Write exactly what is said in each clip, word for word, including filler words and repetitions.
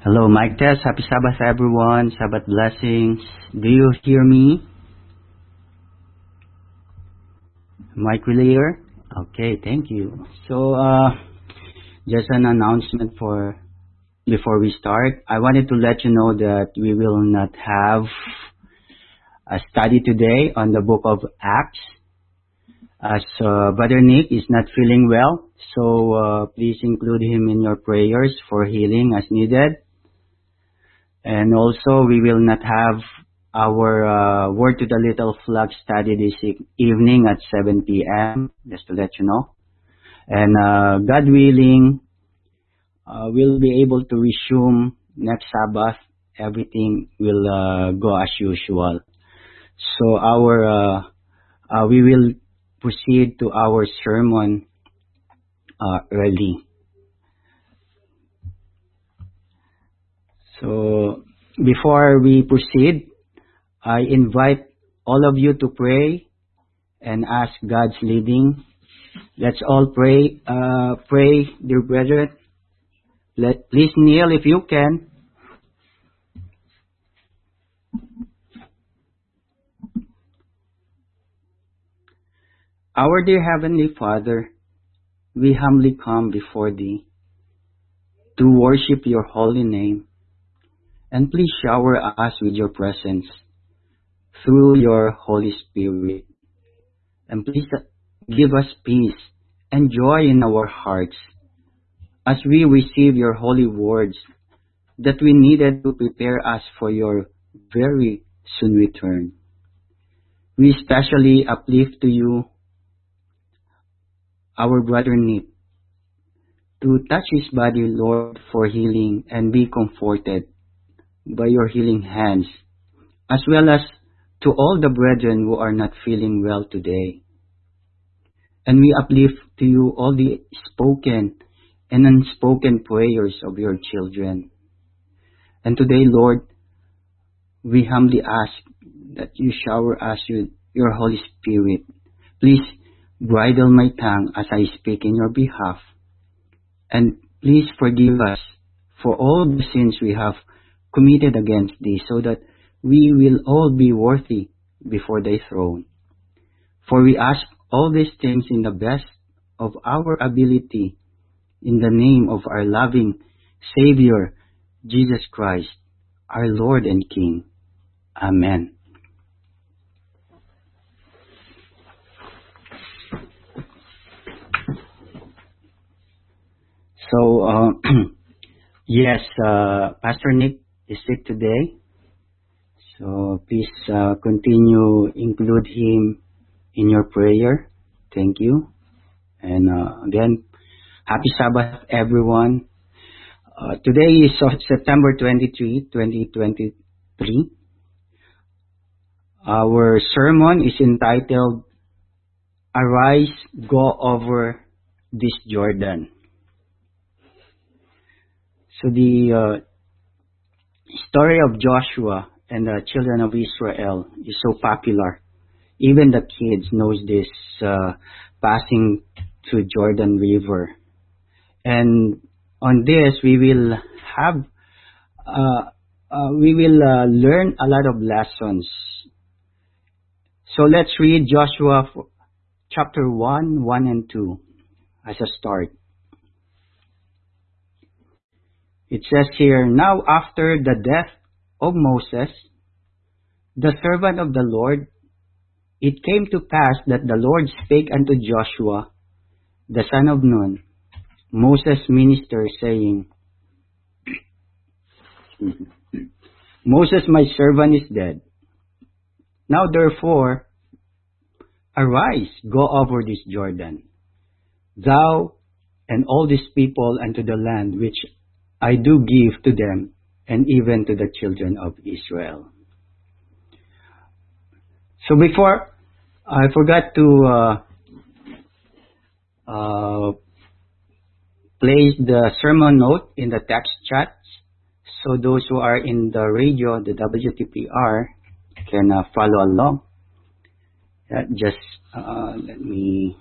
Hello, mic test. Happy Sabbath, everyone. Sabbath blessings. Do you hear me? Mic clear? Okay, thank you. So, uh, just an announcement for before we start. I wanted to let you know that we will not have a study today on the book of Acts, as uh, Brother Nick is not feeling well. So, uh, please include him in your prayers for healing as needed. And also, we will not have our uh, Word to the Little Flock study this e- evening at seven p.m., just to let you know. And uh, God willing, uh, we'll be able to resume next Sabbath. Everything will uh, go as usual. So our uh, uh, we will proceed to our sermon uh, early. So before we proceed, I invite all of you to pray and ask God's leading. Let's all pray. Uh, pray, dear brethren. Let, please kneel if you can. Our dear Heavenly Father, we humbly come before Thee to worship Your holy name. And please shower us with Your presence through Your Holy Spirit. And please give us peace and joy in our hearts as we receive Your holy words that we needed to prepare us for Your very soon return. We especially uplift to You our brother Nick, to touch his body, Lord, for healing and be comforted by Your healing hands, as well as to all the brethren who are not feeling well today. And we uplift to You all the spoken and unspoken prayers of Your children. And today, Lord, we humbly ask that You shower us with Your Holy Spirit. Please bridle my tongue as I speak in Your behalf. And please forgive us for all the sins we have committed against Thee, so that we will all be worthy before Thy throne. For we ask all these things in the best of our ability, in the name of our loving Savior, Jesus Christ, our Lord and King. Amen. So, uh, yes, uh, Pastor Nick is sick today. So please uh, continue, include him in your prayer. Thank you. And uh, again, happy Sabbath, everyone. Uh, today is uh, September twenty-third, twenty twenty-three. Our sermon is entitled, Arise, Go Over This Jordan. So the uh, story of Joshua and the children of Israel is so popular. Even the kids knows this uh, passing through Jordan River. And on this, we will have, uh, uh, we will uh, learn a lot of lessons. So let's read Joshua chapter one, one and two as a start. It says here, Now after the death of Moses, the servant of the Lord, it came to pass that the Lord spake unto Joshua, the son of Nun, Moses' minister, saying, Moses my servant is dead. Now therefore, arise, go over this Jordan, thou and all these people unto the land which I do give to them, and even to the children of Israel. So before, I forgot to uh, uh, place the sermon note in the text chat, so those who are in the radio, the W T P R, can uh, follow along. Uh, just uh, let me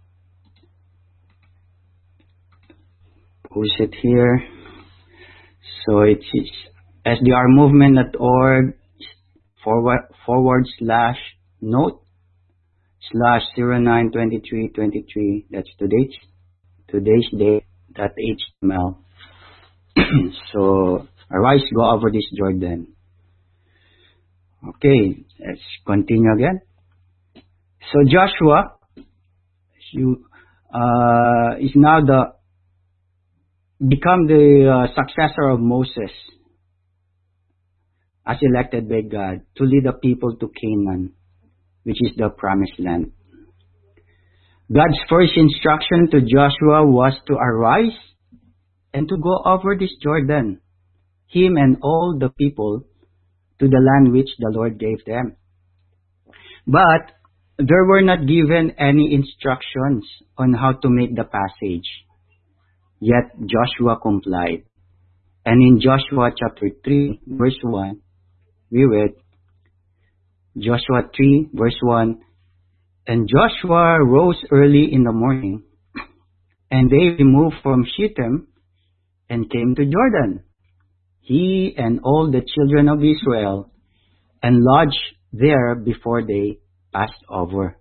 post it here. So it's, it's S D R movement dot org forward, forward slash note slash zero nine twenty three twenty three. That's today's today's date dot H T M L. So arise, go over this Jordan. Okay, let's continue again. So Joshua you, uh, is now the become the uh, successor of Moses as elected by God to lead the people to Canaan, which is the promised land. God's first instruction to Joshua was to arise and to go over this Jordan, him and all the people, to the land which the Lord gave them. But they were not given any instructions on how to make the passage. Yet Joshua complied. And in Joshua chapter three, verse one, we read, Joshua three, verse one, and Joshua rose early in the morning, and they removed from Shittim and came to Jordan, he and all the children of Israel, and lodged there before they passed over.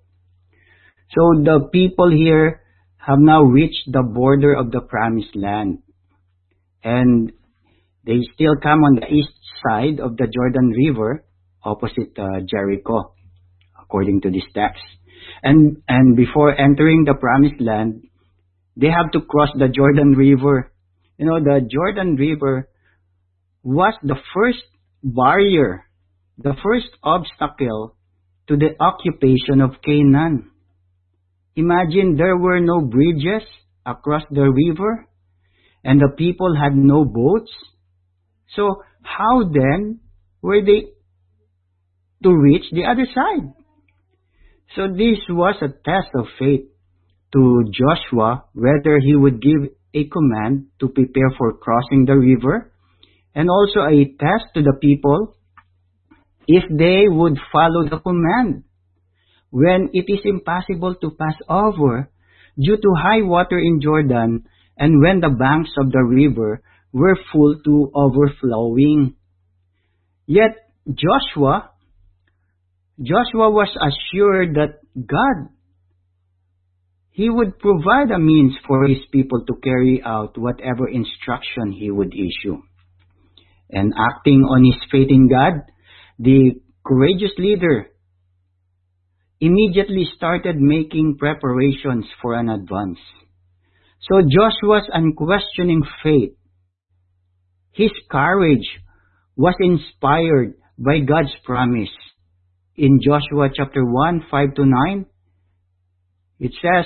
So the people here have now reached the border of the promised land, and they still come on the east side of the Jordan River, opposite uh, Jericho, according to this text. And and before entering the promised land, they have to cross the Jordan River. You know, the Jordan River was the first barrier, the first obstacle to the occupation of Canaan. Imagine there were no bridges across the river, and the people had no boats. So how then were they to reach the other side? So this was a test of faith to Joshua, whether he would give a command to prepare for crossing the river, and also a test to the people if they would follow the command when it is impossible to pass over due to high water in Jordan and when the banks of the river were full to overflowing. Yet Joshua, Joshua was assured that God, he would provide a means for his people to carry out whatever instruction he would issue. And acting on his faith in God, the courageous leader immediately started making preparations for an advance. So Joshua's unquestioning faith, his courage, was inspired by God's promise. In Joshua chapter one, five to nine, it says,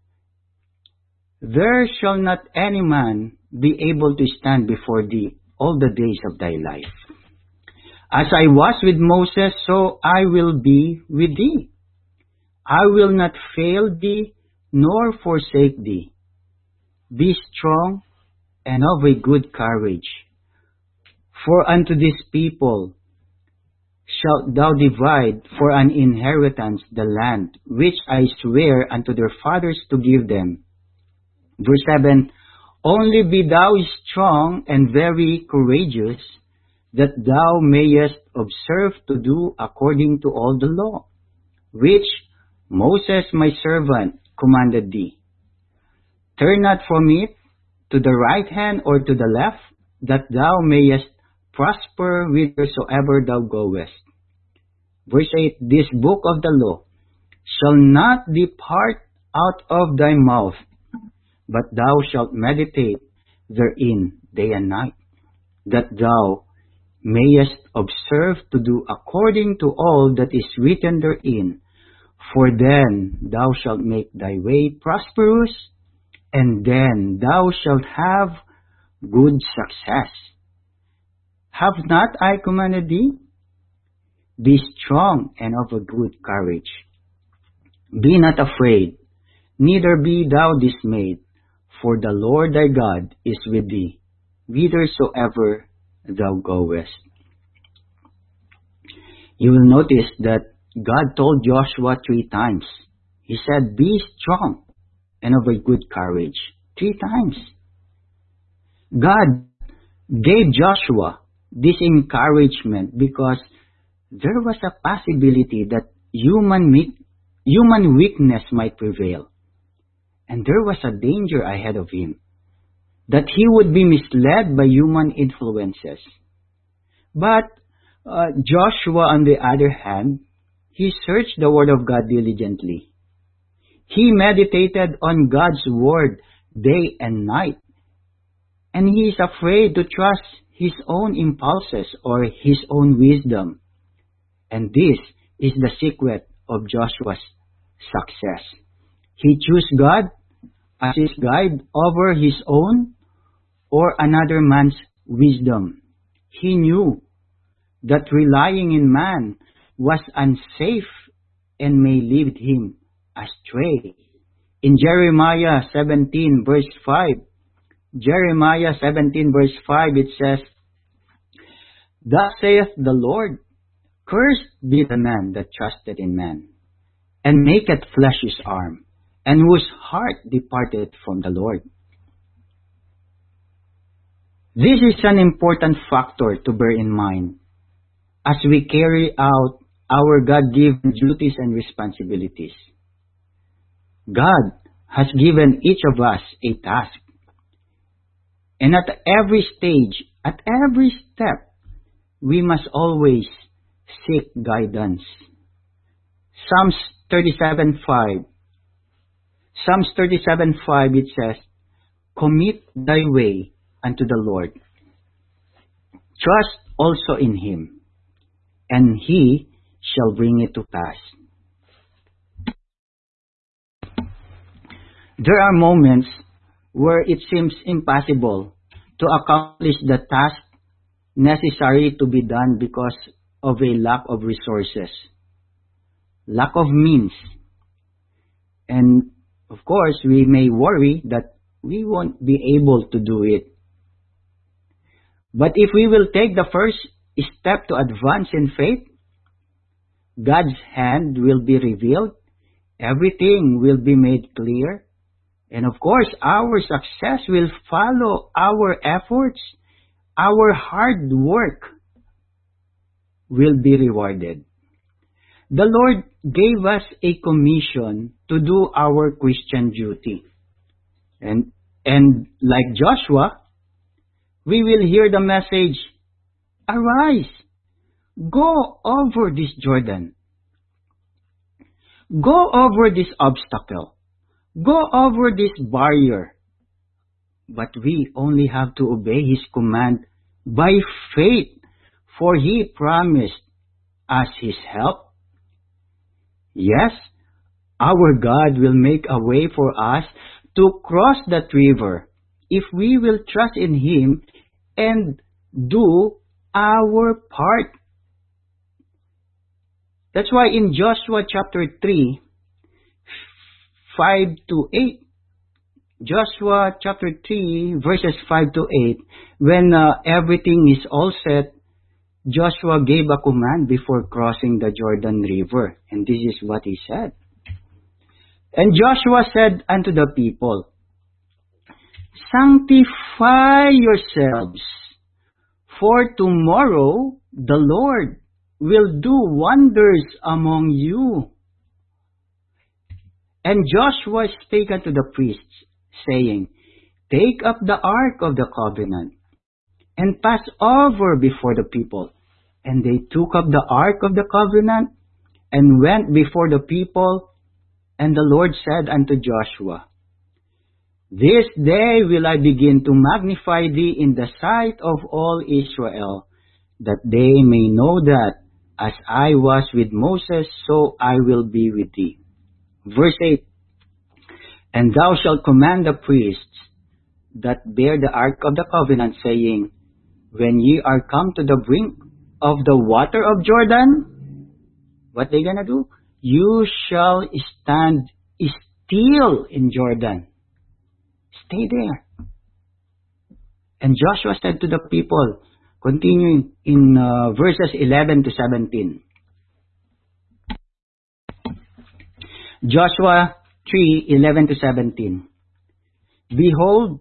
there shall not any man be able to stand before thee all the days of thy life. As I was with Moses, so I will be with thee. I will not fail thee, nor forsake thee. Be strong and of a good courage. For unto this people shalt thou divide for an inheritance the land which I swear unto their fathers to give them. Verse seven, only be thou strong and very courageous, that thou mayest observe to do according to all the law, which Moses my servant commanded thee. Turn not from it to the right hand or to the left, that thou mayest prosper whithersoever thou goest. Verse eight, this book of the law shall not depart out of thy mouth, but thou shalt meditate therein day and night, that thou mayest observe to do according to all that is written therein. For then thou shalt make thy way prosperous, and then thou shalt have good success. Have not I commanded thee? Be strong and of a good courage. Be not afraid, neither be thou dismayed, for the Lord thy God is with thee, whithersoever thou goest. You will notice that God told Joshua three times. He said, be strong and of a good courage. Three times. God gave Joshua this encouragement because there was a possibility that human, me- human weakness might prevail. And there was a danger ahead of him, that he would be misled by human influences. But uh, Joshua, on the other hand, he searched the Word of God diligently. He meditated on God's Word day and night. And he is afraid to trust his own impulses or his own wisdom. And this is the secret of Joshua's success. He chose God as his guide over his own or another man's wisdom. He knew that relying in man was unsafe and may lead him astray. In Jeremiah seventeen verse five, Jeremiah seventeen verse five, it says, "Thus saith the Lord, cursed be the man that trusted in man, and maketh flesh his arm, and whose heart departed from the Lord." This is an important factor to bear in mind as we carry out our God-given duties and responsibilities. God has given each of us a task. And at every stage, at every step, we must always seek guidance. Psalms thirty-seven five. Psalms thirty-seven five, it says, "Commit thy way unto the Lord. Trust also in him, and he shall bring it to pass." There are moments where it seems impossible to accomplish the task necessary to be done because of a lack of resources, lack of means. And of course, we may worry that we won't be able to do it. But if we will take the first step to advance in faith, God's hand will be revealed, everything will be made clear, and of course, our success will follow our efforts. Our hard work will be rewarded. The Lord gave us a commission to do our Christian duty. And, and like Joshua, we will hear the message, "Arise, go over this Jordan. Go over this obstacle. Go over this barrier." But we only have to obey his command by faith, for he promised us his help. Yes, our God will make a way for us to cross that river if we will trust in him and do our part. That's why in Joshua chapter three, five to eight, Joshua chapter three, verses five to eight, when uh, everything is all set, Joshua gave a command before crossing the Jordan River. And this is what he said. "And Joshua said unto the people, Sanctify yourselves, for tomorrow the Lord will do wonders among you." And Joshua spake unto the priests, saying, "Take up the ark of the covenant, and pass over before the people." And they took up the ark of the covenant, and went before the people. And the Lord said unto Joshua, "This day will I begin to magnify thee in the sight of all Israel, that they may know that as I was with Moses, so I will be with thee." Verse eight, "And thou shalt command the priests that bear the ark of the covenant, saying, When ye are come to the brink of the water of Jordan," what they gonna do? "You shall stand still in Jordan." Stay there. And Joshua said to the people, continuing in uh, verses eleven to seventeen. Joshua three, eleven to seventeen. "Behold,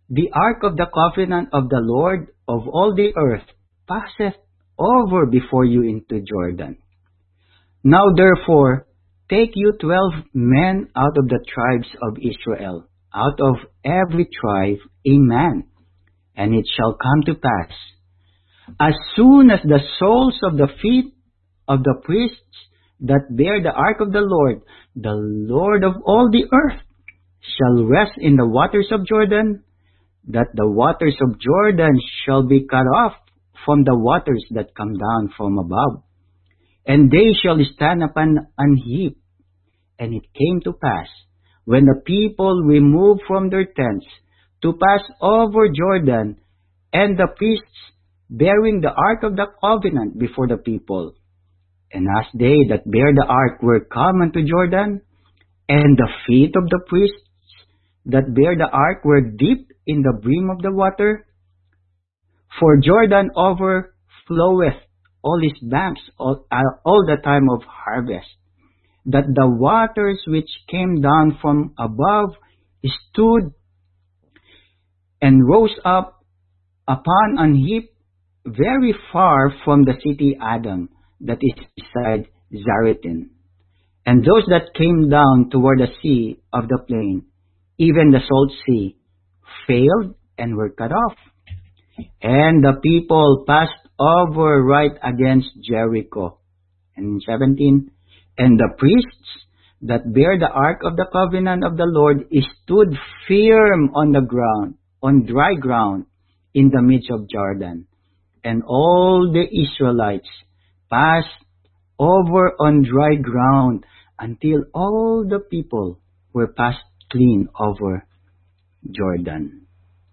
The ark of the covenant of the Lord of all the earth passeth over before you into Jordan. Now therefore, take you twelve men out of the tribes of Israel, out of every tribe a man. And it shall come to pass, as soon as the soles of the feet of the priests that bear the ark of the Lord, the Lord of all the earth, shall rest in the waters of Jordan, that the waters of Jordan shall be cut off from the waters that come down from above, and they shall stand upon an heap. And it came to pass, when the people removed from their tents to pass over Jordan, and the priests bearing the ark of the covenant before the people, and as they that bear the ark were come unto Jordan, and the feet of the priests that bear the ark were dipped in the brim of the water, for Jordan overfloweth all his banks all, all the time of harvest, that the waters which came down from above stood and rose up upon an heap very far from the city Adam, that is beside Zaretan. And those that came down toward the sea of the plain, even the salt sea, failed and were cut off. And the people passed over right against Jericho. And seventeen, and the priests that bear the ark of the covenant of the Lord stood firm on the ground, on dry ground, in the midst of Jordan. And all the Israelites passed over on dry ground until all the people were passed clean over Jordan.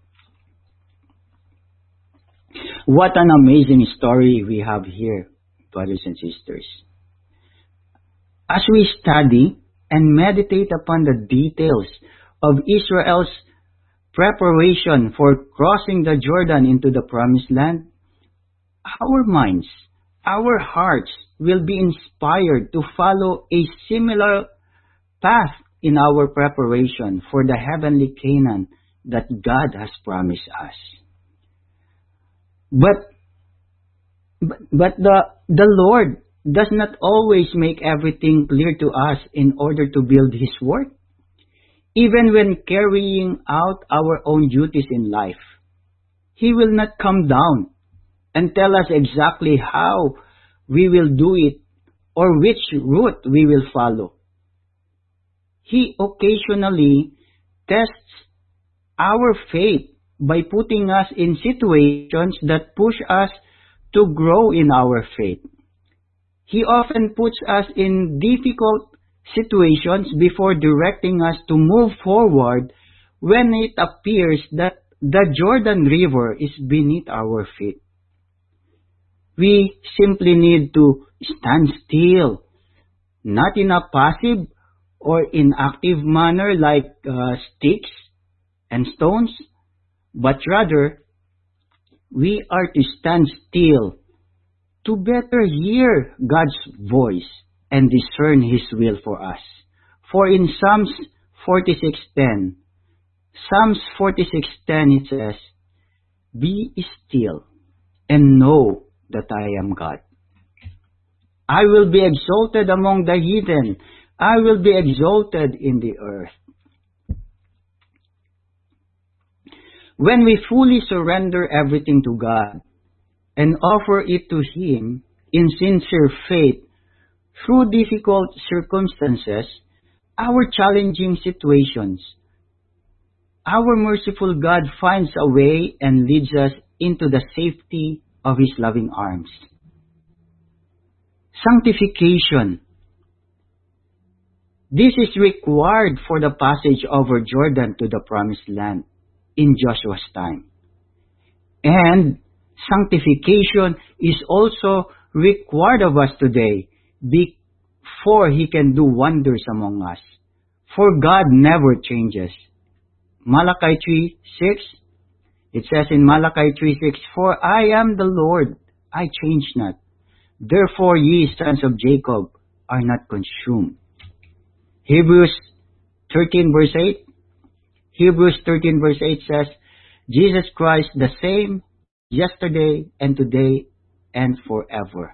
What an amazing story we have here, brothers and sisters. As we study and meditate upon the details of Israel's preparation for crossing the Jordan into the promised land, our minds, our hearts will be inspired to follow a similar path in our preparation for the heavenly Canaan that God has promised us. But, but, but the, the Lord does not always make everything clear to us in order to build His work. Even when carrying out our own duties in life, He will not come down and tell us exactly how we will do it or which route we will follow. He occasionally tests our faith by putting us in situations that push us to grow in our faith. He often puts us in difficult situations before directing us to move forward when it appears that the Jordan River is beneath our feet. We simply need to stand still, not in a passive or inactive manner like uh, sticks and stones, but rather we are to stand still to better hear God's voice and discern His will for us. For in Psalms forty-six ten, Psalms forty-six ten it says, "Be still and know that I am God. I will be exalted among the heathen. I will be exalted in the earth." When we fully surrender everything to God and offer it to Him in sincere faith through difficult circumstances, our challenging situations, our merciful God finds a way and leads us into the safety of His loving arms. Sanctification. This is required for the passage over Jordan to the promised land in Joshua's time. And sanctification is also required of us today before He can do wonders among us. For God never changes. Malachi three six, it says in Malachi three six, "For I am the Lord, I change not. Therefore ye sons of Jacob are not consumed." Hebrews thirteen verse eight, Hebrews thirteen verse eight says, Jesus Christ the same yesterday and today and forever.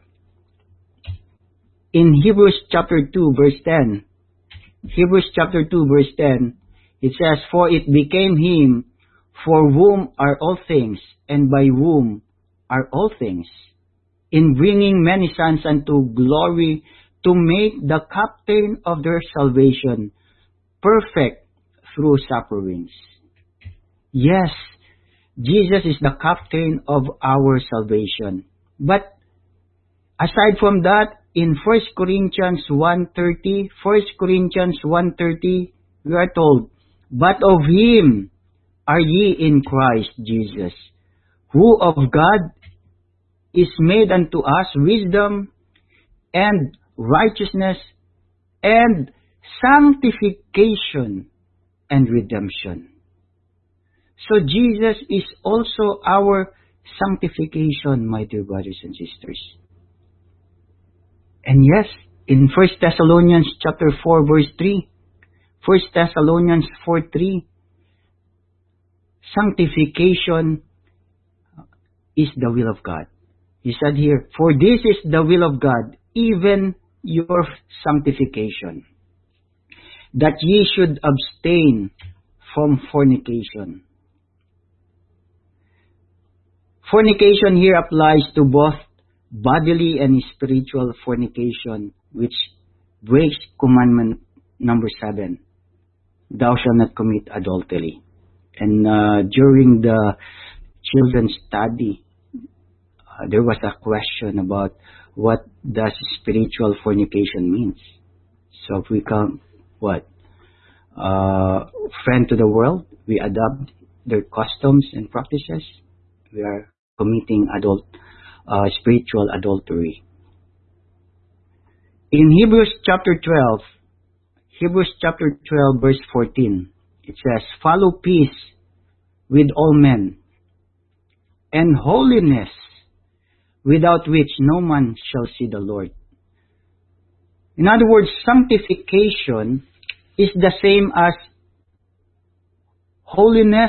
In Hebrews chapter two verse ten, Hebrews chapter two verse ten, it says, "For it became him for whom are all things, and by whom are all things, in bringing many sons unto glory, to make the captain of their salvation perfect through sufferings." Yes, Jesus is the captain of our salvation. But aside from that, in First Corinthians one thirty, First Corinthians one thirty, we are told, "But of him are ye in Christ Jesus, who of God is made unto us wisdom and righteousness and sanctification and redemption." So Jesus is also our sanctification, my dear brothers and sisters. And yes, in First Thessalonians chapter four verse three, First Thessalonians four three, sanctification is the will of God. He said here, "For this is the will of God, even your sanctification, that ye should abstain from fornication." Fornication here applies to both bodily and spiritual fornication, which breaks commandment number seven, "Thou shalt not commit adultery." And uh, during the children's study, uh, there was a question about what does spiritual fornication means. So if we come, what? Uh, friend to the world, we adopt their customs and practices, we are committing adult, uh, spiritual adultery. In Hebrews chapter twelve, Hebrews chapter twelve verse fourteen, it says, "Follow peace with all men, and holiness, without which no man shall see the Lord." In other words, sanctification is the same as holiness.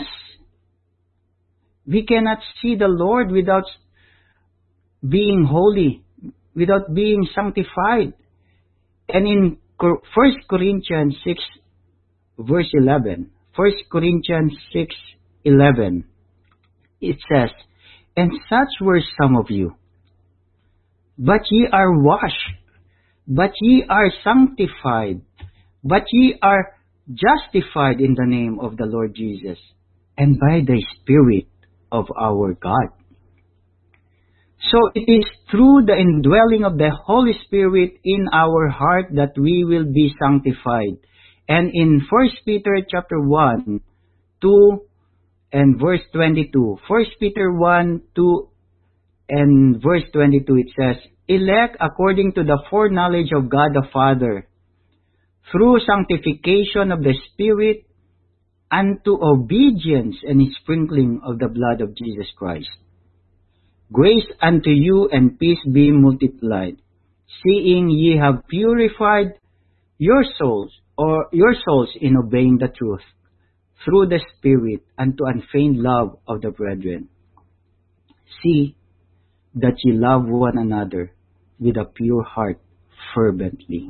We cannot see the Lord without being holy, without being sanctified. And in First Corinthians six verse eleven, First Corinthians six eleven, it says, "And such were some of you, but ye are washed, but ye are sanctified, but ye are justified in the name of the Lord Jesus, and by the Spirit of our God." So it is through the indwelling of the Holy Spirit in our heart that we will be sanctified. And in First Peter chapter one, two, and verse twenty-two, First Peter one, two, and verse twenty-two, it says, "Elect according to the foreknowledge of God the Father, through sanctification of the Spirit, unto obedience and sprinkling of the blood of Jesus Christ. Grace unto you and peace be multiplied, seeing ye have purified your souls, or your souls in obeying the truth, through the Spirit, unto unfeigned love of the brethren. See that ye love one another with a pure heart fervently."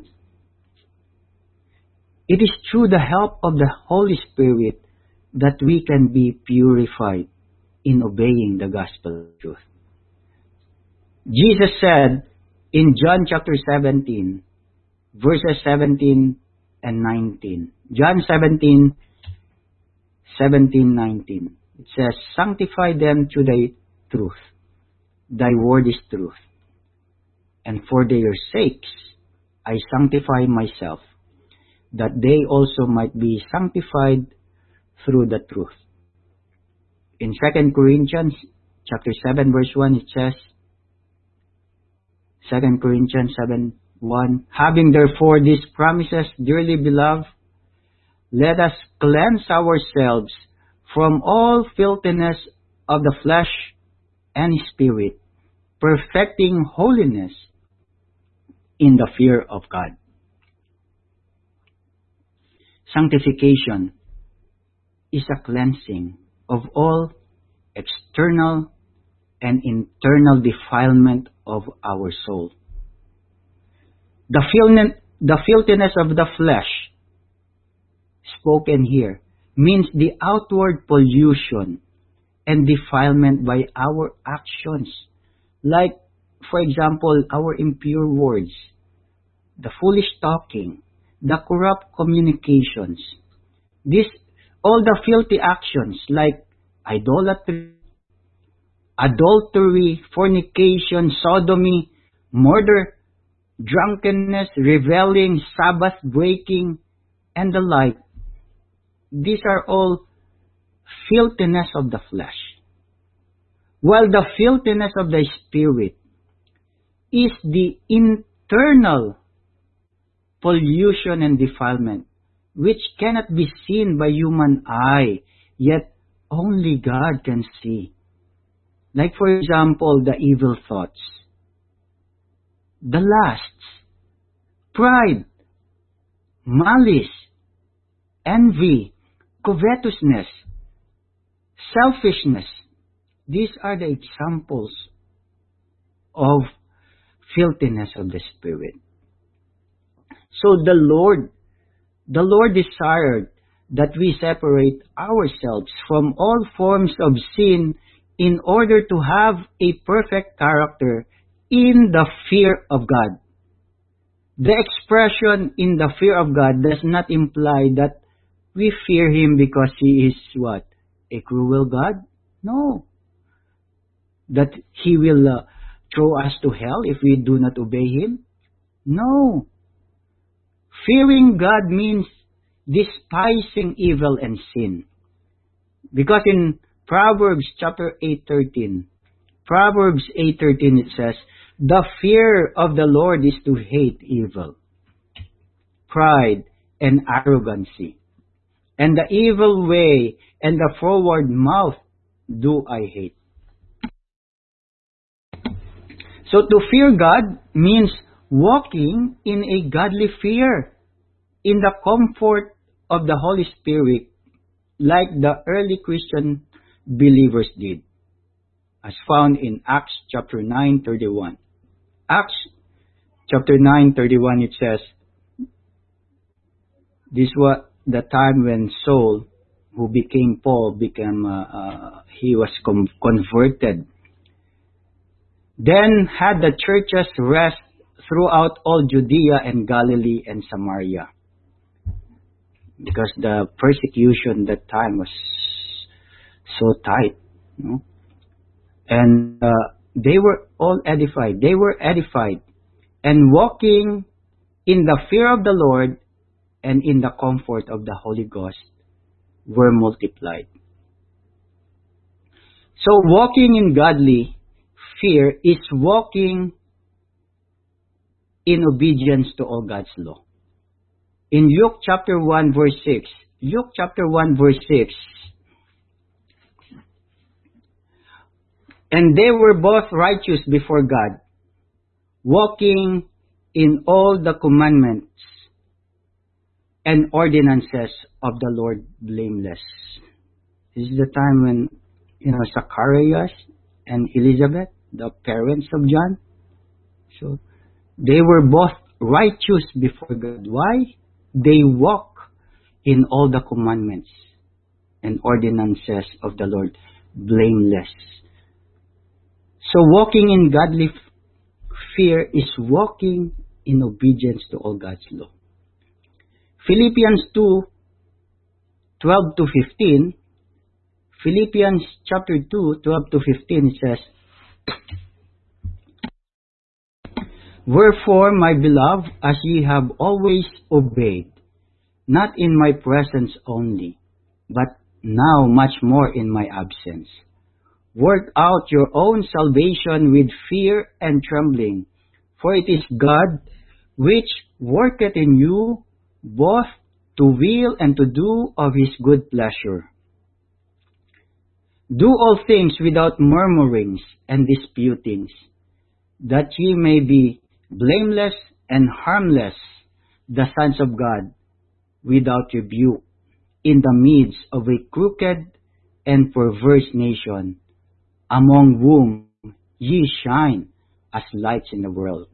It is through the help of the Holy Spirit that we can be purified in obeying the gospel truth. Jesus said in John chapter seventeen, verses seventeen and nineteen. John seventeen, seventeen, nineteen. It says, "Sanctify them through thy truth. Thy word is truth. And for their sakes I sanctify myself, that they also might be sanctified through the truth." In Second Corinthians chapter seven verse one, it says, Second Corinthians seven, one, "Having therefore these promises, dearly beloved, let us cleanse ourselves from all filthiness of the flesh and spirit, perfecting holiness in the fear of God." Sanctification is a cleansing of all external and internal defilement of our soul. The, filth- the filthiness of the flesh, spoken here, means the outward pollution and defilement by our actions. Like, for example, our impure words, the foolish talking, the corrupt communications. This, all the filthy actions like idolatry, adultery, fornication, sodomy, murder, drunkenness, reveling, Sabbath breaking, and the like. These are all filthiness of the flesh. While the filthiness of the spirit is the internal pollution and defilement, which cannot be seen by human eye, yet only God can see. Like, for example, the evil thoughts, the lusts, pride, malice, envy, covetousness, selfishness. These are the examples of filthiness of the spirit. So the Lord, the Lord desired that we separate ourselves from all forms of sin in order to have a perfect character in the fear of God. The expression in the fear of God does not imply that we fear Him because He is what? A cruel God? No. That He will uh, throw us to hell if we do not obey Him? No. Fearing God means despising evil and sin. Because in Proverbs chapter eight thirteen, Proverbs eight thirteen it says, the fear of the Lord is to hate evil, pride, and arrogancy. And the evil way and the forward mouth do I hate. So to fear God means walking in a godly fear, in the comfort of the Holy Spirit, like the early Christian believers did, as found in Acts chapter nine thirty-one. Acts chapter nine thirty-one, it says, this was the time when Saul, who became Paul, became uh, uh, he was com- converted. Then had the churches rest throughout all Judea and Galilee and Samaria, because the persecution that time was so tight, you know? And uh, they were all edified. They were edified and walking in the fear of the Lord and in the comfort of the Holy Ghost were multiplied. So walking in godly fear is walking in obedience to all God's law. In Luke chapter one verse six, Luke chapter one verse six, and they were both righteous before God, walking in all the commandments and ordinances of the Lord blameless. This is the time when, you know, Zacharias and Elizabeth, the parents of John, so they were both righteous before God. Why? They walk in all the commandments and ordinances of the Lord blameless. So walking in godly fear is walking in obedience to all God's law. Philippians two, twelve to fifteen, Philippians chapter two, twelve to fifteen, it says, wherefore, my beloved, as ye have always obeyed, not in my presence only, but now much more in my absence, work out your own salvation with fear and trembling, for it is God which worketh in you both to will and to do of His good pleasure. Do all things without murmurings and disputings, that ye may be blameless and harmless, the sons of God, without rebuke, in the midst of a crooked and perverse nation, among whom ye shine as lights in the world.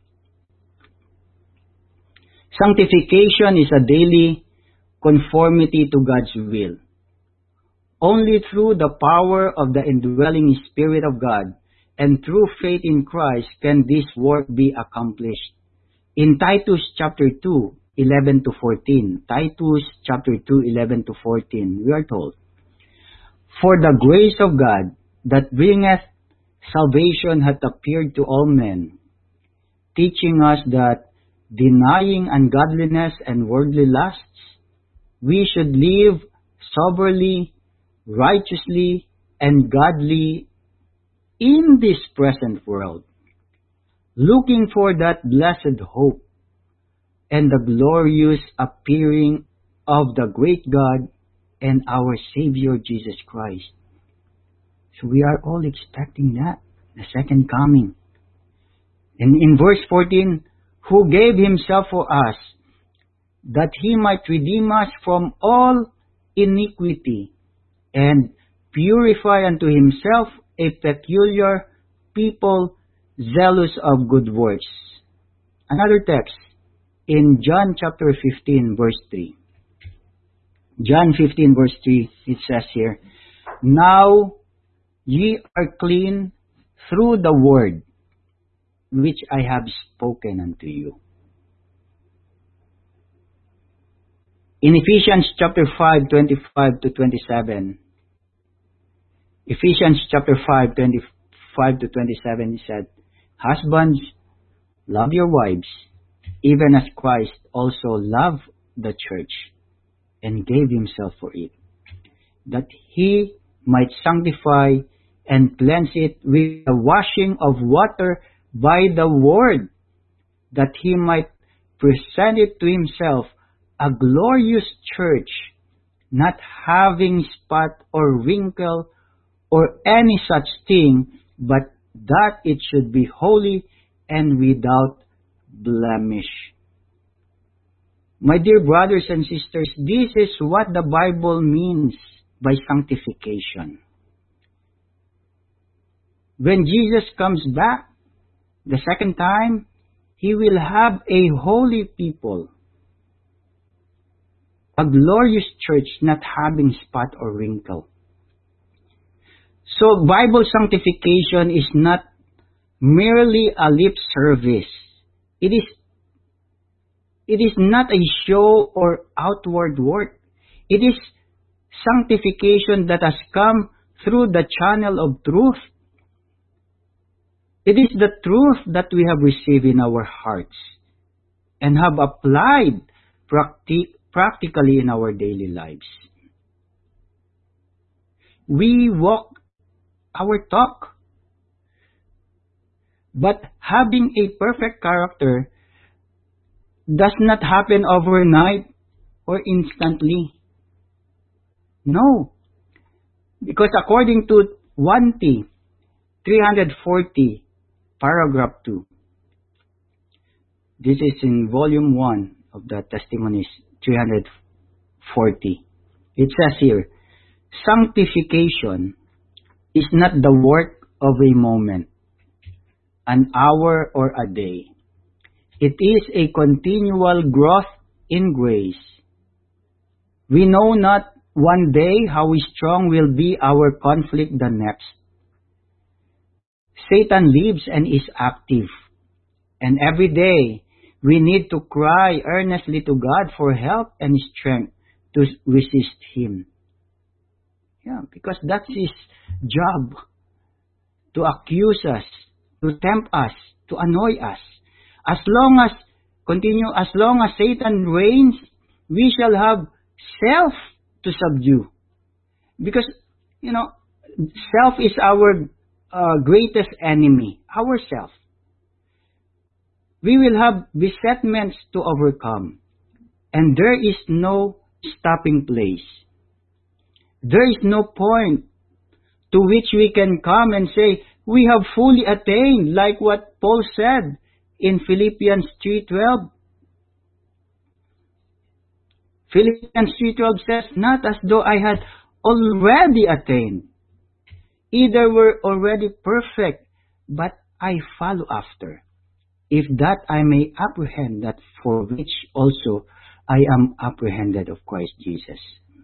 Sanctification is a daily conformity to God's will. Only through the power of the indwelling Spirit of God and through faith in Christ can this work be accomplished. In Titus chapter two, eleven to fourteen, Titus chapter two, eleven to fourteen, we are told, For the grace of God that bringeth salvation hath appeared to all men, teaching us that, denying ungodliness and worldly lusts, we should live soberly, righteously, and godly in this present world, looking for that blessed hope and the glorious appearing of the great God and our Savior Jesus Christ. So we are all expecting that, the second coming. And in verse fourteen, who gave himself for us, that he might redeem us from all iniquity, and purify unto himself a peculiar people, zealous of good works. Another text, in John chapter fifteen, verse three. John fifteen, verse three, it says here, Now ye are clean through the word which I have spoken unto you. In Ephesians chapter five, twenty-five to twenty-seven, Ephesians chapter five, twenty-five to twenty-seven, he said, Husbands, love your wives, even as Christ also loved the church, and gave himself for it, that he might sanctify and cleanse it with the washing of water by the word, that he might present it to himself a glorious church, not having spot or wrinkle or any such thing, but that it should be holy and without blemish. My dear brothers and sisters, this is what the Bible means by sanctification. When Jesus comes back the second time, he will have a holy people, a glorious church not having spot or wrinkle. So Bible sanctification is not merely a lip service. It is It is not a show or outward work. It is sanctification that has come through the channel of truth. It is the truth that we have received in our hearts and have applied practi- practically in our daily lives. We walk our talk, but having a perfect character does not happen overnight or instantly. No. Because according to First Timothy three forty, paragraph two, this is in volume one of the Testimonies, three forty. It says here, sanctification is not the work of a moment, an hour, or a day. It is a continual growth in grace. We know not one day how strong will be our conflict the next. Satan lives and is active, and every day we need to cry earnestly to God for help and strength to resist him. Yeah, because that's his job, to accuse us, to tempt us, to annoy us. As long as continue, as long as Satan reigns, we shall have self to subdue. Because, you know, self is our uh, greatest enemy, ourself. We will have besetments to overcome, and there is no stopping place. There is no point to which we can come and say, we have fully attained, like what Paul said in Philippians three twelve. Philippians three twelve says, not as though I had already attained. Either we're already perfect, but I follow after, if that I may apprehend that for which also I am apprehended of Christ Jesus.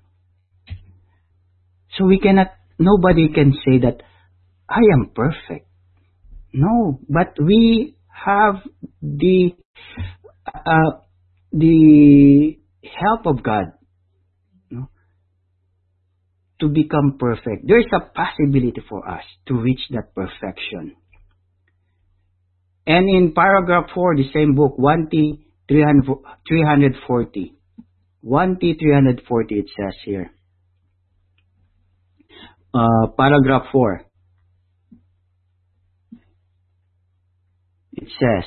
So we cannot, nobody can say that I am perfect. No, but we have the uh, the help of God, no, to become perfect. There is a possibility for us to reach that perfection. And in paragraph four, the same book, one T three forty, one T three forty, it says here, uh, paragraph four, it says,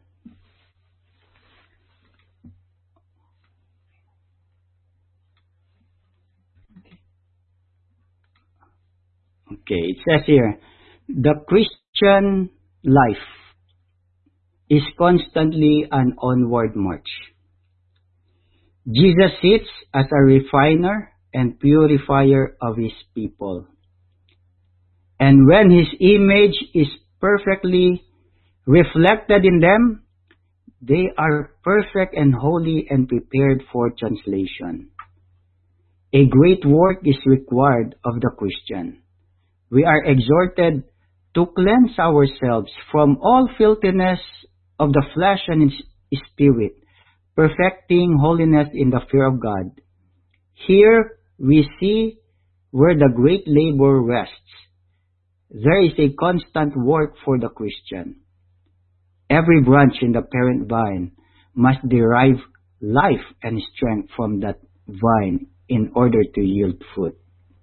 okay, it says here, the Christian life is constantly an onward march. Jesus sits as a refiner and purifier of his people. And when his image is perfectly reflected in them, they are perfect and holy and prepared for translation. A great work is required of the Christian. We are exhorted to cleanse ourselves from all filthiness of the flesh and spirit, perfecting holiness in the fear of God. Here we see where the great labor rests. There is a constant work for the Christian. Every branch in the parent vine must derive life and strength from that vine in order to yield fruit.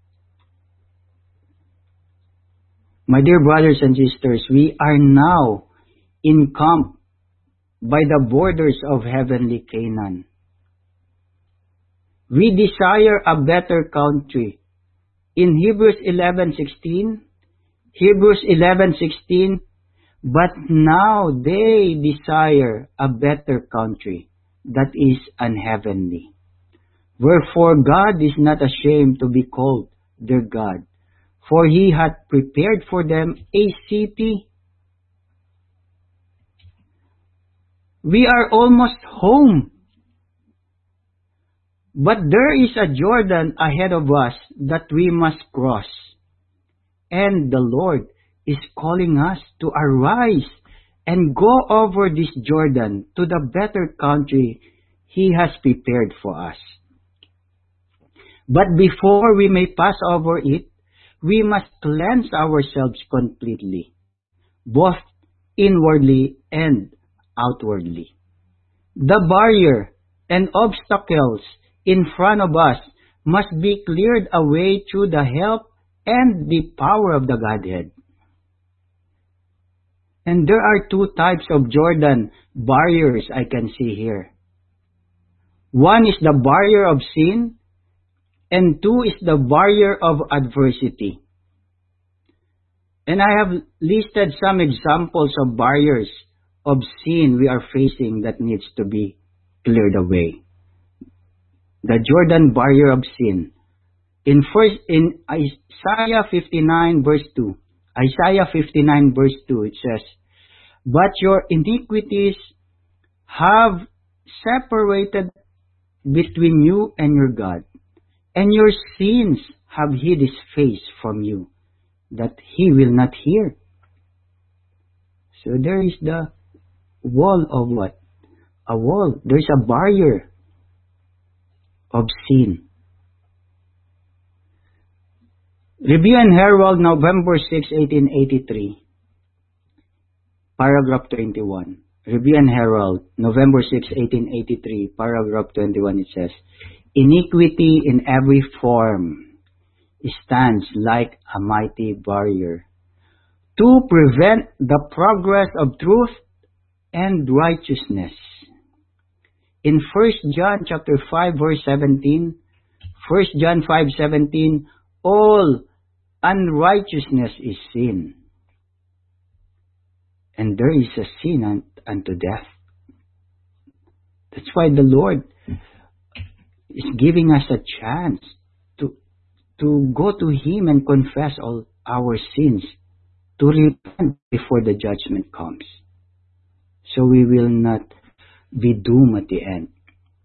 My dear brothers and sisters, we are now encamped by the borders of heavenly Canaan. We desire a better country. In Hebrews eleven sixteen, Hebrews eleven sixteen, but now they desire a better country that is unheavenly. Wherefore God is not ashamed to be called their God, for he hath prepared for them a city. We are almost home. But there is a Jordan ahead of us that we must cross. And the Lord is calling us to arise and go over this Jordan to the better country he has prepared for us. But before we may pass over it, we must cleanse ourselves completely, both inwardly and outwardly. The barrier and obstacles in front of us must be cleared away through the help and the power of the Godhead. And there are two types of Jordan barriers I can see here. One is the barrier of sin, and two is the barrier of adversity. And I have listed some examples of barriers of sin we are facing that needs to be cleared away. The Jordan barrier of sin. In first in Isaiah fifty-nine verse two, Isaiah fifty-nine verse two, it says, "But your iniquities have separated between you and your God, and your sins have hid his face from you, that he will not hear." So there is the wall of what? A wall. There is a barrier of sin. Review and Herald, November sixth, eighteen eighty-three, paragraph twenty-one. Review and Herald, November sixth, eighteen eighty-three, paragraph twenty-one, it says, "Iniquity in every form stands like a mighty barrier to prevent the progress of truth and righteousness." In First John chapter five verse seventeen, First John five seventeen, "All unrighteousness is sin, and there is a sin unto death." That's why the Lord is giving us a chance to to go to Him and confess all our sins, to repent before the judgment comes, so we will not be doomed at the end.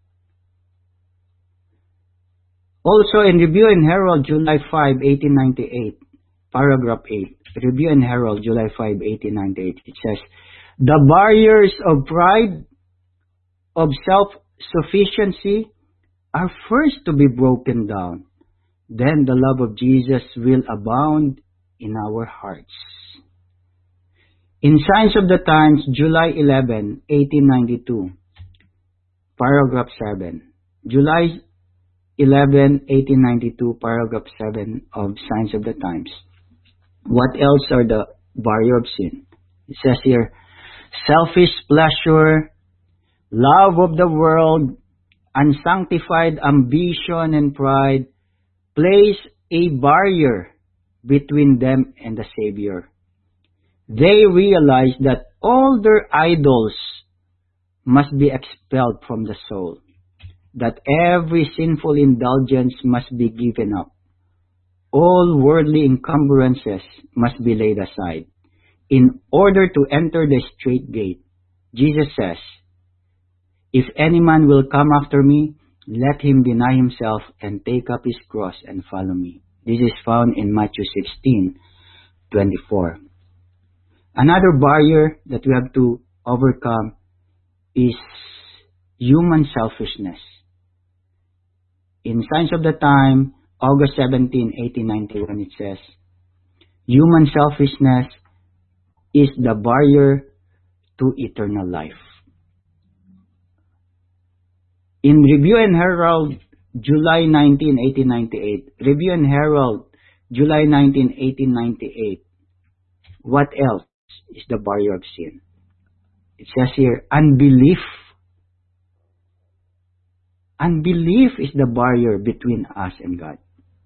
Also in Review and Herald, July fifth, eighteen ninety-eight, paragraph eight, Review and Herald, July fifth, eighteen ninety-eight, it says, the barriers of pride, of self-sufficiency, are first to be broken down. Then the love of Jesus will abound in our hearts. In Signs of the Times, July eleventh, eighteen ninety-two, paragraph seven. July eleventh, eighteen ninety-two, paragraph seven of Signs of the Times. What else are the barrier of sin? It says here, selfish pleasure, love of the world, unsanctified ambition and pride place a barrier between them and the Savior. They realize that all their idols must be expelled from the soul, that every sinful indulgence must be given up. All worldly encumbrances must be laid aside. In order to enter the straight gate, Jesus says, if any man will come after me, let him deny himself and take up his cross and follow me. This is found in Matthew sixteen twenty-four. Another barrier that we have to overcome is human selfishness. In Signs of the Time, August seventeenth, eighteen ninety-one, it says, human selfishness is the barrier to eternal life. In Review and Herald, July nineteenth, eighteen ninety-eight, Review and Herald, July nineteenth, eighteen ninety-eight, what else is the barrier of sin? It says here, unbelief. Unbelief is the barrier between us and God.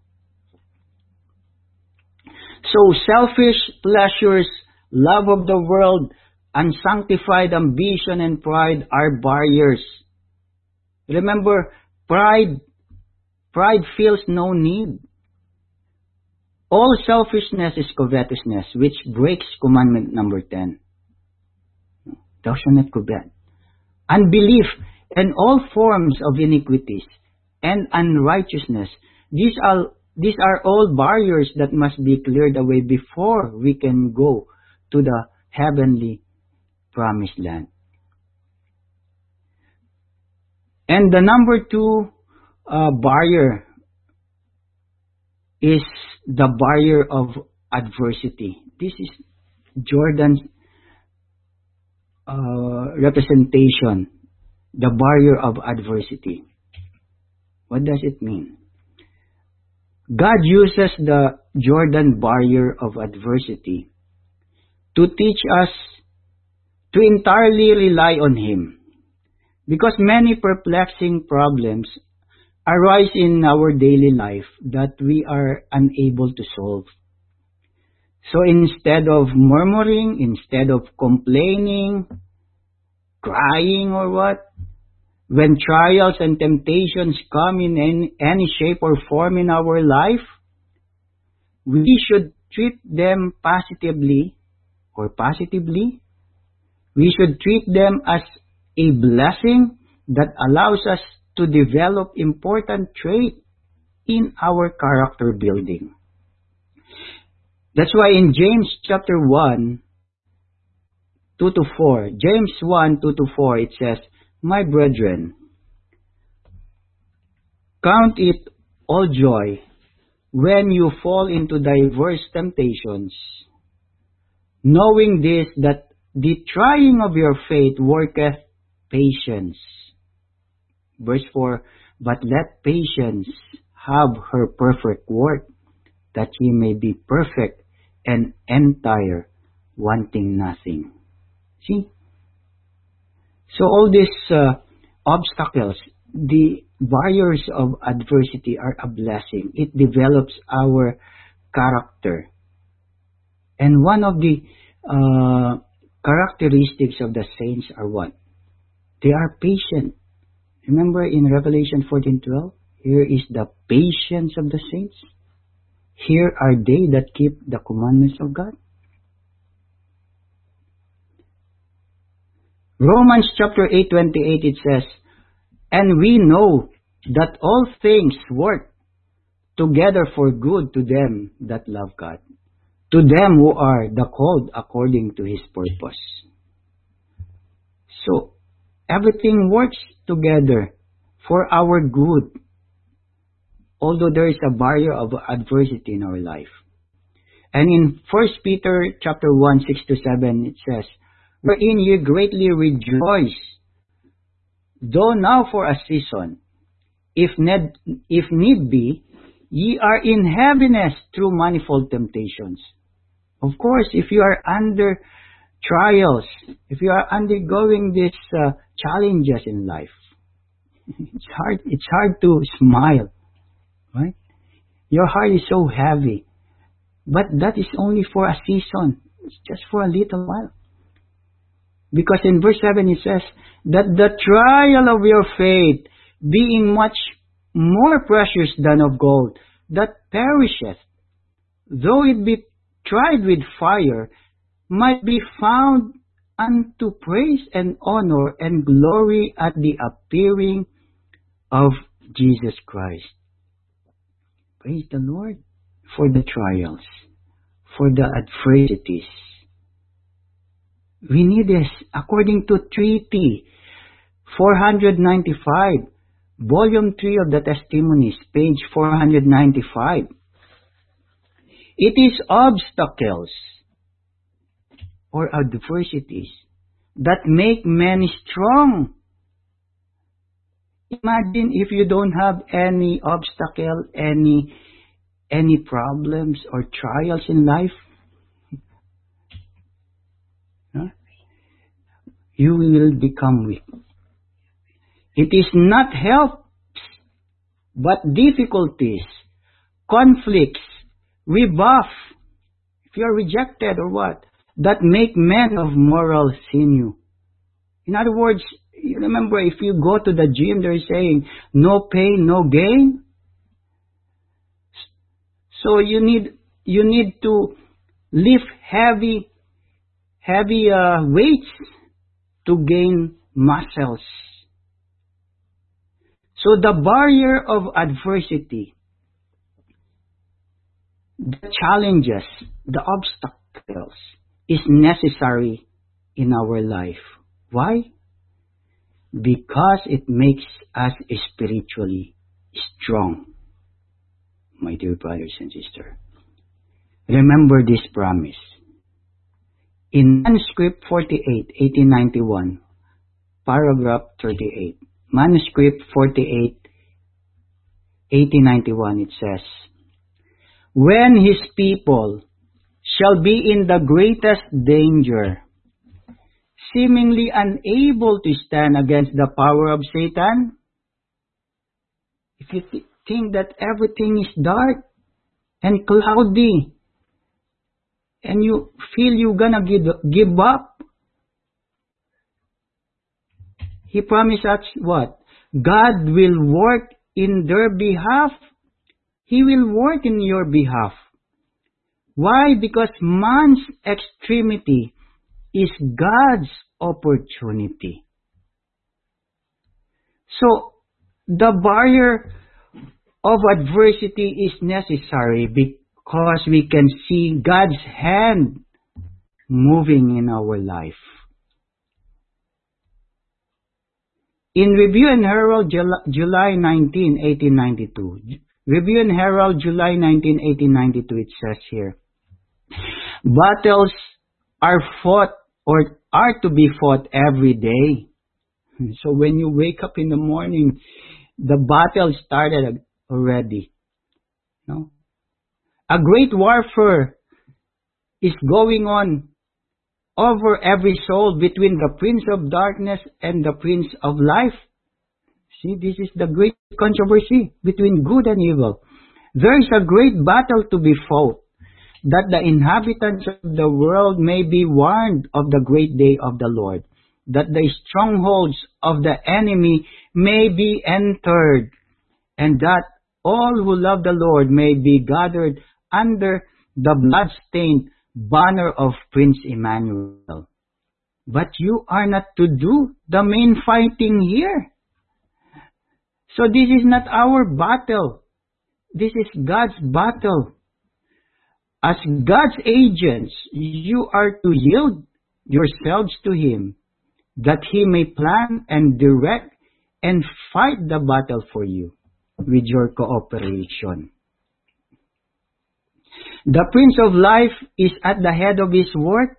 So selfish pleasures, love of the world, unsanctified ambition and pride are barriers. Remember, pride, pride feels no need. All selfishness is covetousness, which breaks commandment number ten. Thou shalt not covet. Unbelief and all forms of iniquities and unrighteousness, these are, these are all barriers that must be cleared away before we can go to the heavenly promised land. And the number two uh, barrier is the barrier of adversity. This is Jordan's uh, representation, the barrier of adversity. What does it mean? God uses the Jordan barrier of adversity to teach us to entirely rely on Him. Because many perplexing problems arise in our daily life that we are unable to solve. So instead of murmuring, instead of complaining, crying or what, when trials and temptations come in any, any shape or form in our life, we should treat them positively or positively. We should treat them as a blessing that allows us to develop important traits in our character building. That's why in James chapter one, two to four, James one, two to four, it says, my brethren, count it all joy when you fall into diverse temptations, knowing this, that the trying of your faith worketh patience. Verse four, but let patience have her perfect work, that ye may be perfect and entire, wanting nothing. See? So all these uh, obstacles, the barriers of adversity are a blessing. It develops our character. And one of the uh, characteristics of the saints are what? They are patient. Remember in Revelation fourteen twelve, here is the patience of the saints. Here are they that keep the commandments of God. Romans chapter eight twenty-eight, it says, and we know that all things work together for good to them that love God, to them who are the called according to His purpose. So, everything works together for our good, although there is a barrier of adversity in our life. And in First Peter chapter one, six to seven, it says, wherein ye greatly rejoice, though now for a season, if need, if need be, ye are in heaviness through manifold temptations. Of course, if you are under trials, if you are undergoing these uh, challenges in life, it's hard, it's hard to smile, right? Your heart is so heavy. But that is only for a season. It's just for a little while. Because in verse seven it says, that the trial of your faith, being much more precious than of gold, that perisheth, though it be tried with fire, might be found unto praise and honor and glory at the appearing of Jesus Christ. Praise the Lord for the trials, for the adversities. We need this according to Treaty four ninety-five, Volume three of the Testimonies, page four ninety-five. It is obstacles or adversities that make men strong. Imagine if you don't have any obstacle, any any problems or trials in life. Huh? You will become weak. It is not helps, but difficulties, conflicts, rebuff, if you are rejected or what, that make men of moral sinew. In other words, you remember if you go to the gym, they're saying, no pain, no gain. So you need you need to lift heavy, heavy uh, weights to gain muscles. So the barrier of adversity, the challenges, the obstacles is necessary in our life. Why? Because it makes us spiritually strong. My dear brothers and sisters, remember this promise. In Manuscript forty-eight, eighteen ninety-one, paragraph thirty-eight, Manuscript forty-eight, eighteen ninety-one, it says, when His people shall be in the greatest danger, seemingly unable to stand against the power of Satan, if you th- think that everything is dark and cloudy, and you feel you're gonna give, give up, He promised us what? God will work in their behalf. He will work in your behalf. Why? Because man's extremity is God's opportunity. So, the barrier of adversity is necessary because we can see God's hand moving in our life. In Review and Herald, July nineteenth, eighteen ninety-two, Review and Herald, July nineteenth, eighteen ninety-two, it says here, battles are fought or are to be fought every day. So when you wake up in the morning, the battle started already. No? A great warfare is going on over every soul between the prince of darkness and the prince of life. See, this is the great controversy between good and evil. There is a great battle to be fought, that the inhabitants of the world may be warned of the great day of the Lord, that the strongholds of the enemy may be entered, and that all who love the Lord may be gathered under the blood-stained banner of Prince Emmanuel. But you are not to do the main fighting here. So this is not our battle. This is God's battle. As God's agents, you are to yield yourselves to Him, that He may plan and direct and fight the battle for you with your cooperation. The Prince of Life is at the head of His work.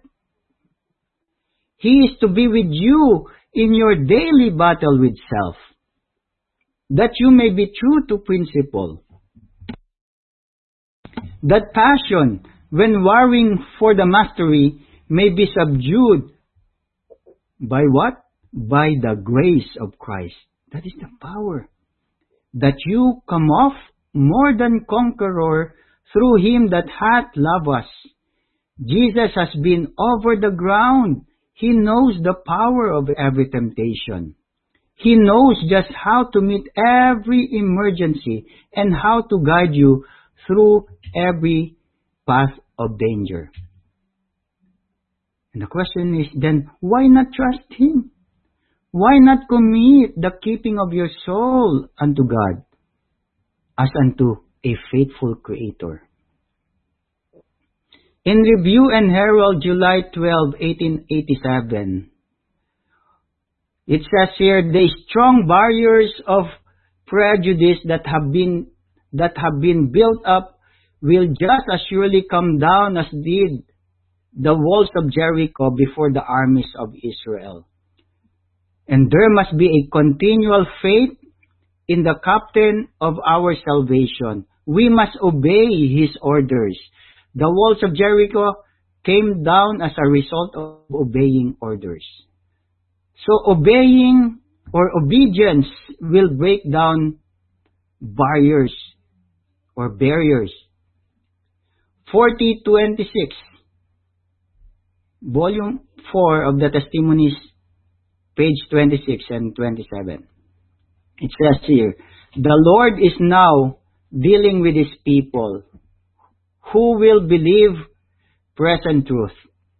He is to be with you in your daily battle with self, that you may be true to principle. That passion, when warring for the mastery, may be subdued by what? By the grace of Christ. That is the power. That you come off more than conqueror through Him that hath loved us. Jesus has been over the ground. He knows the power of every temptation. He knows just how to meet every emergency and how to guide you through every path of danger. And the question is then, why not trust Him? Why not commit the keeping of your soul unto God as unto a faithful Creator? In Review and Herald, July twelfth, eighteen eighty-seven, it says here, the strong barriers of prejudice that have been that have been built up will just as surely come down as did the walls of Jericho before the armies of Israel. And there must be a continual faith in the captain of our salvation. We must obey His orders. The walls of Jericho came down as a result of obeying orders. So obeying or obedience will break down barriers or barriers. forty twenty-six, volume four of the Testimonies, page twenty-six and twenty-seven. It says here, the Lord is now dealing with His people who will believe present truth.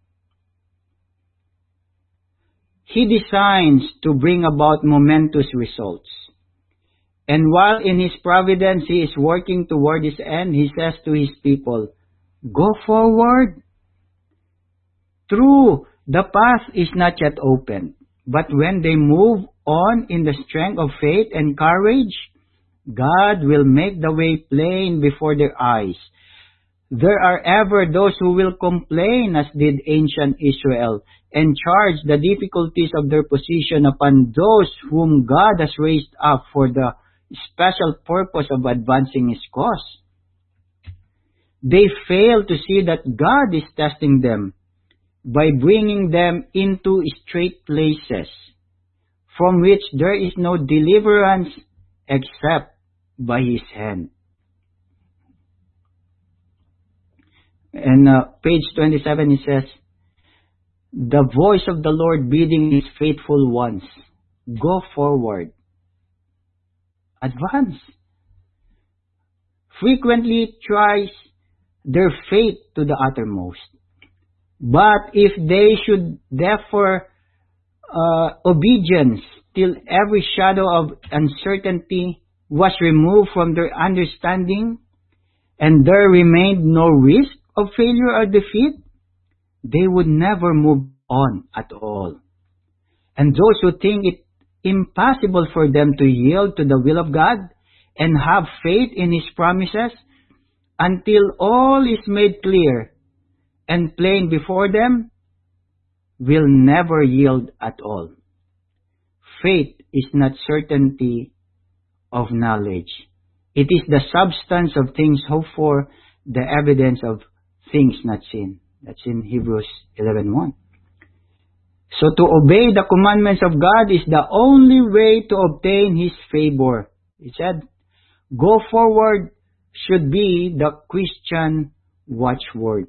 He designs to bring about momentous results. And while in His providence He is working toward His end, He says to His people, go forward. True, the path is not yet open, but when they move on in the strength of faith and courage, God will make the way plain before their eyes. There are ever those who will complain, as did ancient Israel, and charge the difficulties of their position upon those whom God has raised up for the special purpose of advancing His cause. They fail to see that God is testing them by bringing them into straight places from which there is no deliverance except by His hand. And uh, page twenty-seven, it says, the voice of the Lord bidding His faithful ones, go forward, advance. Frequently tries their faith to the uttermost. But if they should therefore uh, obedience till every shadow of uncertainty was removed from their understanding, and there remained no risk of failure or defeat, they would never move on at all. And those who think it impossible for them to yield to the will of God and have faith in His promises until all is made clear and plain before them, will never yield at all. Faith is not certainty of knowledge. It is the substance of things hoped for, the evidence of things not seen. That's in Hebrews eleven one. So to obey the commandments of God is the only way to obtain His favor. He said, go forward should be the Christian watchword.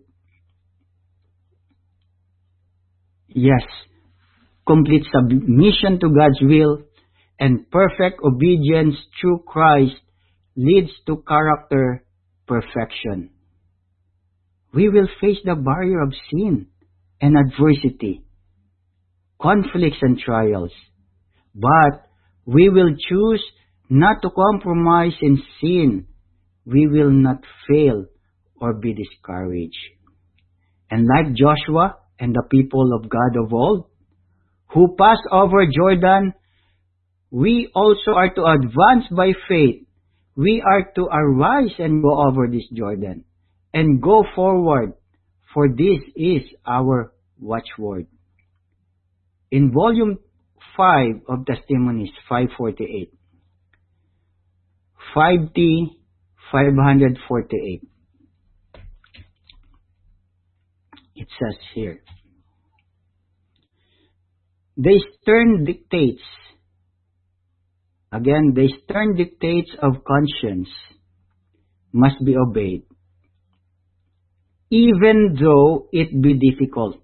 Yes, complete submission to God's will and perfect obedience through Christ leads to character perfection. We will face the barrier of sin and adversity, conflicts and trials. But we will choose not to compromise in sin. We will not fail or be discouraged. And like Joshua and the people of God of old, who passed over Jordan, we also are to advance by faith. We are to arise and go over this Jordan and go forward, for this is our watchword. In volume five of Testimonies, five forty-eight. five T five forty-eight. It says here, the stern dictates, again, the stern dictates of conscience must be obeyed, even though it be difficult.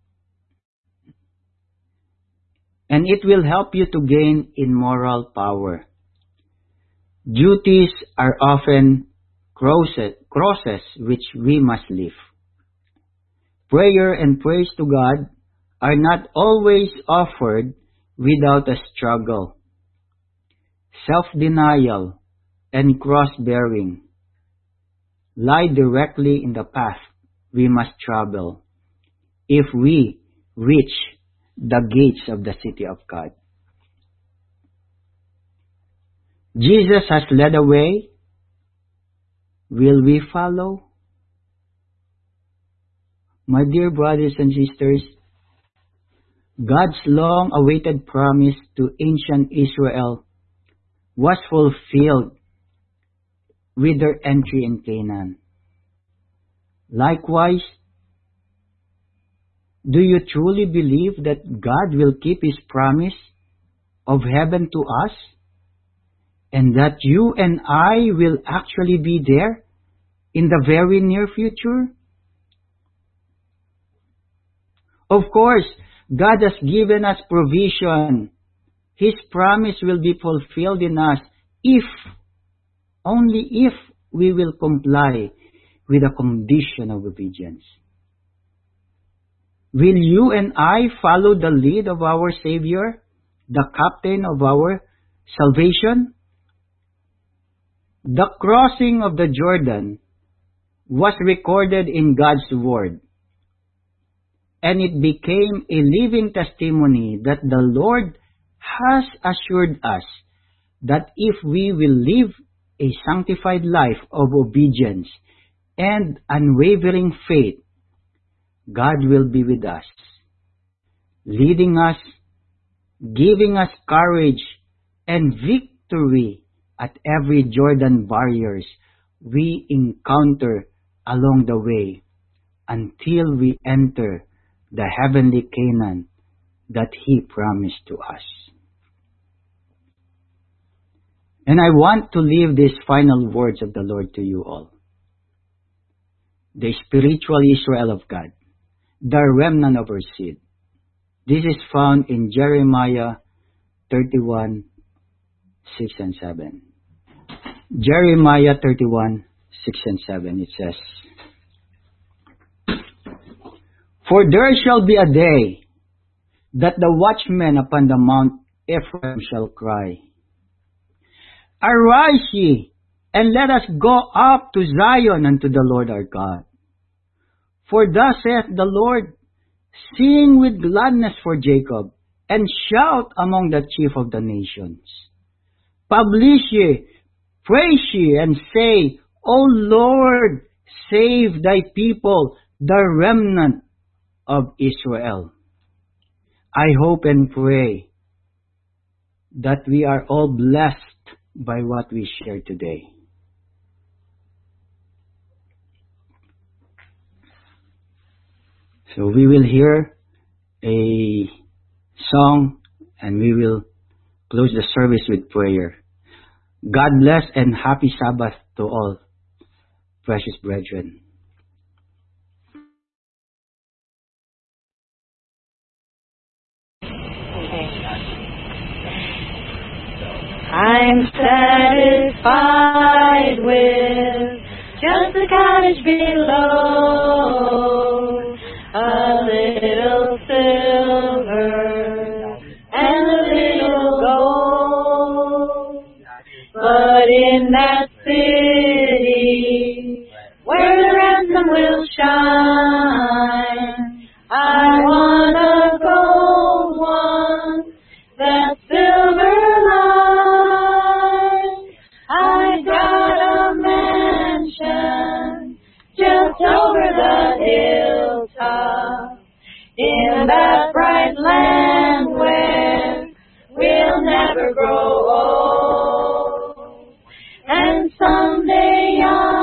And it will help you to gain in moral power. Duties are often crosses, crosses which we must live. Prayer and praise to God are not always offered without a struggle. Self-denial and cross-bearing lie directly in the path we must travel if we reach the gates of the city of God. Jesus has led the way. Will we follow? My dear brothers and sisters, God's long-awaited promise to ancient Israel was fulfilled with their entry in Canaan. Likewise, do you truly believe that God will keep His promise of heaven to us, and that you and I will actually be there in the very near future? Of course, God has given us provision. His promise will be fulfilled in us if, only if, we will comply with a condition of obedience. Will you and I follow the lead of our Savior, the captain of our salvation? The crossing of the Jordan was recorded in God's Word, and it became a living testimony that the Lord has assured us that if we will live a sanctified life of obedience and unwavering faith, God will be with us, leading us, giving us courage and victory at every Jordan barriers we encounter along the way, until we enter the heavenly Canaan that He promised to us. And I want to leave these final words of the Lord to you all. The spiritual Israel of God, the remnant of our seed. This is found in Jeremiah thirty-one, six and seven. Jeremiah thirty-one, six and seven, it says, for there shall be a day that the watchmen upon the Mount Ephraim shall cry, arise ye, and let us go up to Zion unto the Lord our God. For thus saith the Lord, sing with gladness for Jacob, and shout among the chief of the nations. Publish ye, praise ye, and say, O Lord, save thy people, the remnant of Israel. I hope and pray that we are all blessed by what we share today. So we will hear a song and we will close the service with prayer. God bless and happy Sabbath to all, precious brethren. I'm satisfied with just a cottage below, a little silver and a little gold. But in that city where the ransom will shine, I want a gold one, that silver line. I got a mansion just over the hilltop, in that bright land where we'll never grow old. And someday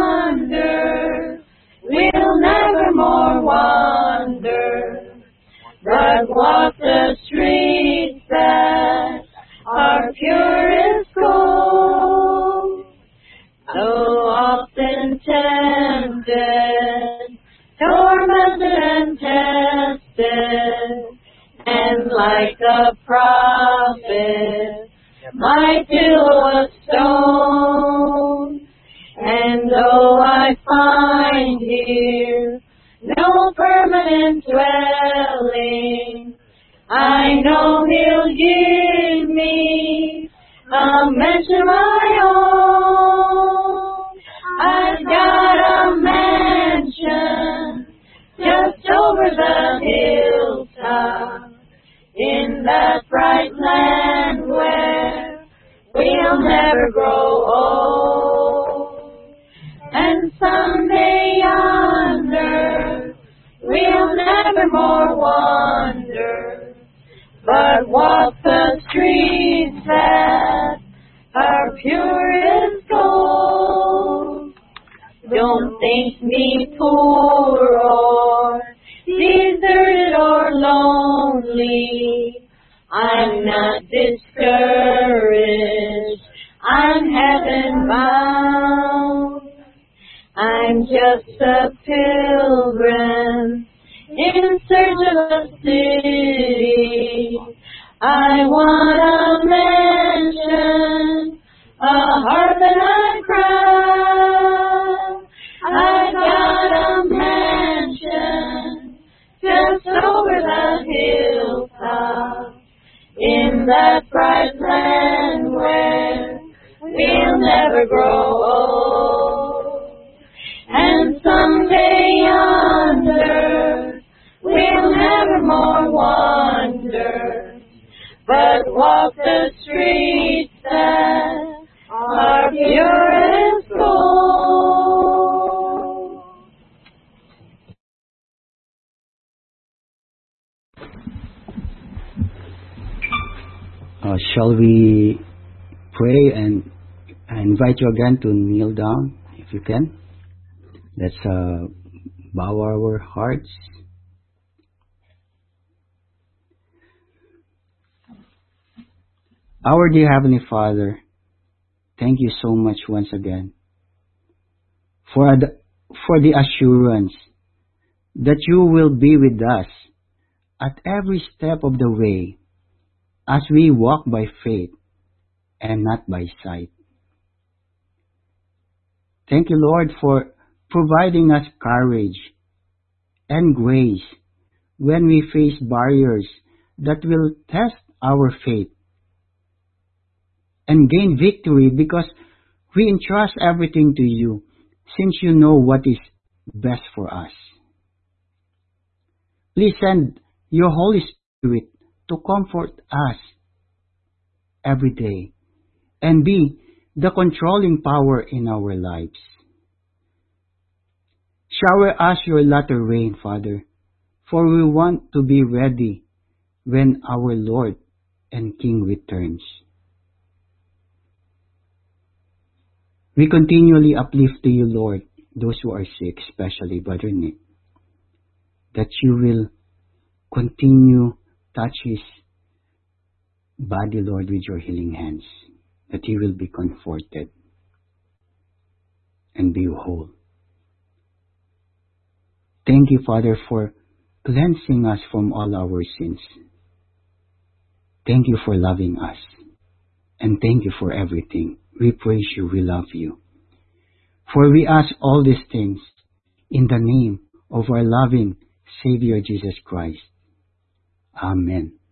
yonder we'll never more wander, but walk the streets that are pure as gold. So often tempted, tormented and tested, and like a prophet, my pillow was stone. And though I find here no permanent dwelling, I know He'll give me a mansion of my own. I've got a mansion just over the hilltop, in that bright land where we'll never grow old. And someday yonder we'll never more wander, but walk the streets that are pure as gold. Don't think me poor or deserted or lonely. I'm not discouraged, I'm heaven bound. I'm just a pilgrim in search of a city. I want a mansion, a harp and a crown. I got a mansion just over the hilltop, in that bright land where we'll never grow old. And someday yonder we'll never more wander, but walk the streets that are pure as gold. Uh, shall we pray, and I invite you again to kneel down if you can. Let's uh, bow our hearts. Our dear Heavenly Father, thank you so much once again for the, for the assurance that you will be with us at every step of the way as we walk by faith and not by sight. Thank you, Lord, for providing us courage and grace when we face barriers that will test our faith, and gain victory because we entrust everything to you, since you know what is best for us. Please send your Holy Spirit to comfort us every day and be the controlling power in our lives. Shower us your latter rain, Father, for we want to be ready when our Lord and King returns. We continually uplift to you, Lord, those who are sick, especially Brother Nick, that you will continue touch his body, Lord, with your healing hands, that he will be comforted and be whole. Thank you, Father, for cleansing us from all our sins. Thank you for loving us. And thank you for everything. We praise you. We love you. For we ask all these things in the name of our loving Savior Jesus Christ. Amen.